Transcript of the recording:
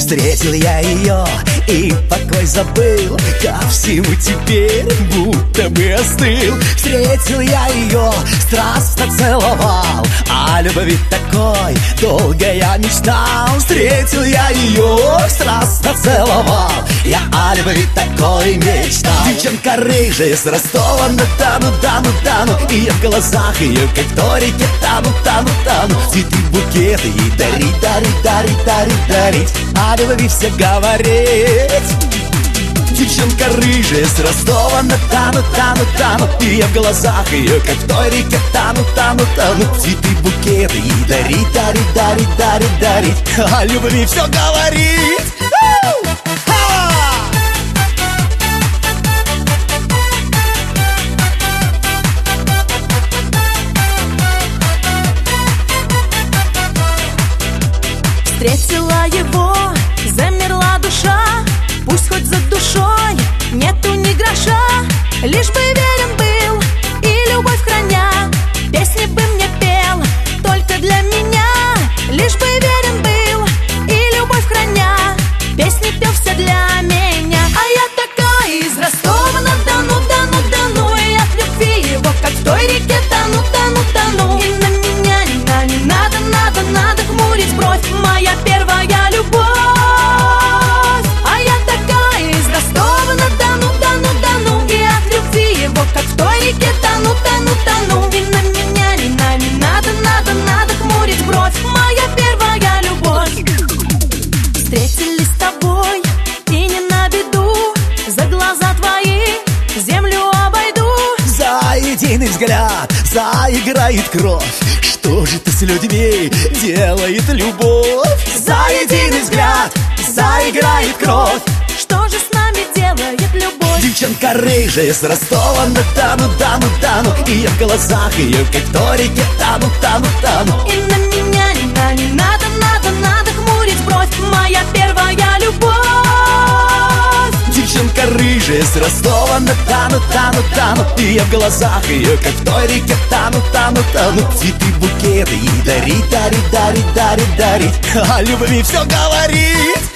Встретил я ее и покой забыл, ко всему теперь будто бы остыл. Встретил я ее, страстно целовал, о любви такой долго я мечтал. Встретил я ее, страстно целовал, я о любви такой мечтал. Девчонка рыжая с Ростова-на-Дону, Дону. И в глазах ее, как в той реке, тану. Цветы, букеты ей дарить, о любви все говорить. Девчонка рыжая с Ростова-на-Дону, и в глазах ее, как в той реке, тану. Цветы, букеты ей дарить, о любви все говорит. Встретила его, замерла душа, пусть хоть за душой нету ни гроша, лишь бы верен был и любовь храня, песни бы мне пел только для меня. Лишь бы верен был и любовь храня, песни пел все для меня. А я такая из Ростова-на-Дону, и от любви его, как в той реке, тану. И на меня не надо хмурить бровь, моя первая любовь. А я такая из Ростова-на-Дону, и от любви его, как в той реке, тану. И на меня не надо хмурить бровь, моя первая любовь. Встретились с тобой и не на беду, за глаза твои землю обойду. За единый взгляд заиграет кровь, что же ты с людьми делает любовь? За единый взгляд заиграет кровь, что же с нами делает любовь? Девчонка рыжая с Ростова-на-Дону, и в глазах ее, как в той реке, тану. И на меня не надо хмурить бровь, моя первая любовь. Девчонка рыжая с Ростова-на-Дону, и в глазах ее, как в той реке, тану. Цветы, букеты ей дарить, о любви все говорит.